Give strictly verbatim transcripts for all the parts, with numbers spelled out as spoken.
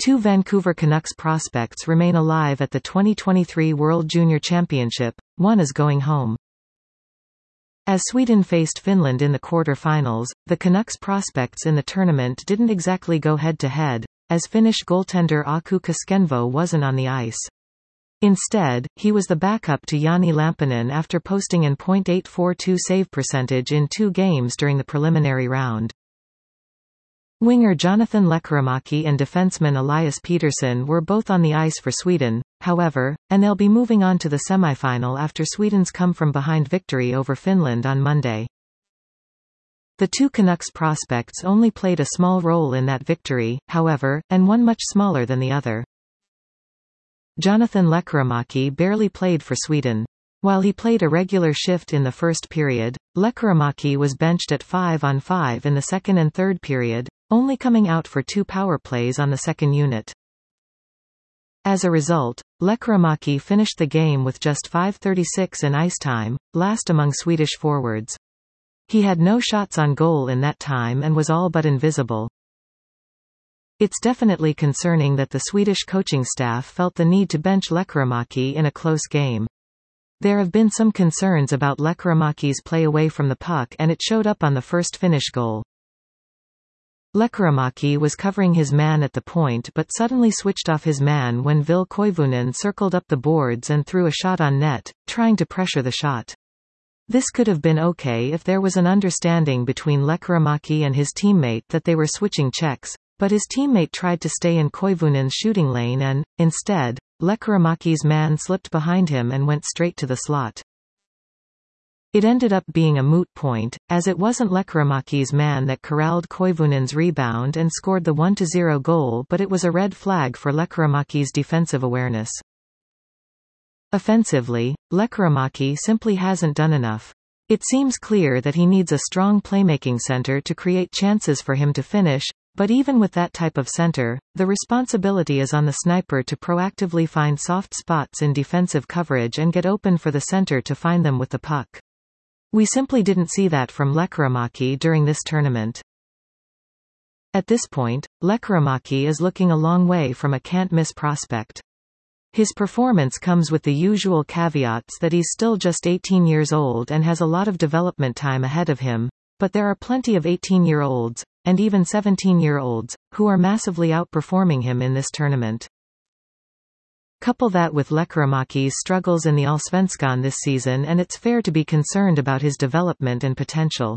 Two Vancouver Canucks prospects remain alive at the twenty twenty-three World Junior Championship, one is going home. As Sweden faced Finland in the quarter-finals, the Canucks prospects in the tournament didn't exactly go head-to-head, as Finnish goaltender Aku Koskenvo wasn't on the ice. Instead, he was the backup to Jani Lampinen after posting an point eight four two save percentage in two games during the preliminary round. Winger Jonathan Lekkerimäki and defenseman Elias Pettersson were both on the ice for Sweden, however, and they'll be moving on to the semifinal after Sweden's come-from-behind victory over Finland on Monday. The two Canucks prospects only played a small role in that victory, however, and one much smaller than the other. Jonathan Lekkerimäki barely played for Sweden. While he played a regular shift in the first period, Lekkerimäki was benched at five on five in the second and third period, only coming out for two power plays on the second unit. As a result, Lekkerimäki finished the game with just five thirty-six in ice time, last among Swedish forwards. He had no shots on goal in that time and was all but invisible. It's definitely concerning that the Swedish coaching staff felt the need to bench Lekkerimäki in a close game. There have been some concerns about Lekkerimäki's play away from the puck, and it showed up on the first Finnish goal. Lekkerimäki was covering his man at the point but suddenly switched off his man when Ville Koivunen circled up the boards and threw a shot on net, trying to pressure the shot. This could have been okay if there was an understanding between Lekkerimäki and his teammate that they were switching checks, but his teammate tried to stay in Koivunen's shooting lane and, instead, Lekkerimäki's man slipped behind him and went straight to the slot. It ended up being a moot point, as it wasn't Lekkerimäki's man that corralled Koivunen's rebound and scored the one to zero goal, but it was a red flag for Lekkerimäki's defensive awareness. Offensively, Lekkerimäki simply hasn't done enough. It seems clear that he needs a strong playmaking center to create chances for him to finish, but even with that type of center, the responsibility is on the sniper to proactively find soft spots in defensive coverage and get open for the center to find them with the puck. We simply didn't see that from Lekkerimäki during this tournament. At this point, Lekkerimäki is looking a long way from a can't-miss prospect. His performance comes with the usual caveats that he's still just eighteen years old and has a lot of development time ahead of him, but there are plenty of eighteen-year-olds, and even seventeen-year-olds, who are massively outperforming him in this tournament. Couple that with Lekkerimäki's struggles in the Allsvenskan this season and it's fair to be concerned about his development and potential.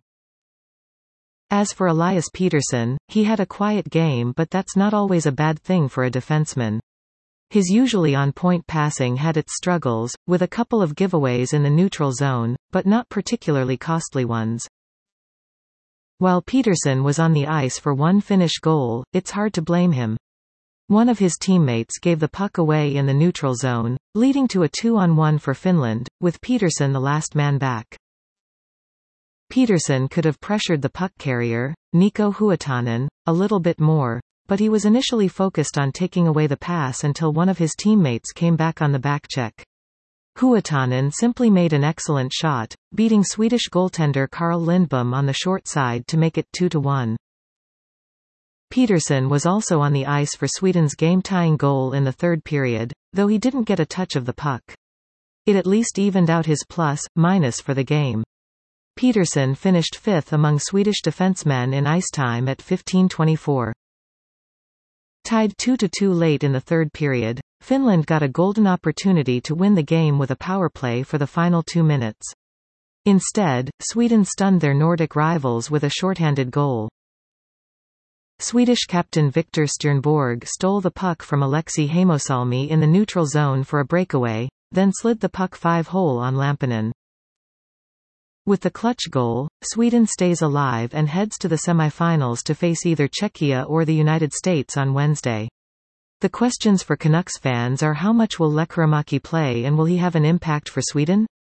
As for Elias Pettersson, he had a quiet game, but that's not always a bad thing for a defenseman. His usually on-point passing had its struggles, with a couple of giveaways in the neutral zone, but not particularly costly ones. While Pettersson was on the ice for one Finnish goal, it's hard to blame him. One of his teammates gave the puck away in the neutral zone, leading to a two on one for Finland, with Pettersson the last man back. Pettersson could have pressured the puck carrier, Nico Huhtanen, a little bit more, but he was initially focused on taking away the pass until one of his teammates came back on the backcheck. Huhtanen simply made an excellent shot, beating Swedish goaltender Carl Lindbom on the short side to make it two to one. Pettersson was also on the ice for Sweden's game-tying goal in the third period, though he didn't get a touch of the puck. It at least evened out his plus-minus for the game. Pettersson finished fifth among Swedish defensemen in ice time at fifteen twenty-four. Tied two to two late in the third period, Finland got a golden opportunity to win the game with a power play for the final two minutes. Instead, Sweden stunned their Nordic rivals with a shorthanded goal. Swedish captain Viktor Stjernborg stole the puck from Aleksi Heimosalmi in the neutral zone for a breakaway, then slid the puck five-hole on Lampinen. With the clutch goal, Sweden stays alive and heads to the semifinals to face either Czechia or the United States on Wednesday. The questions for Canucks fans are: how much will Lekkerimäki play and will he have an impact for Sweden?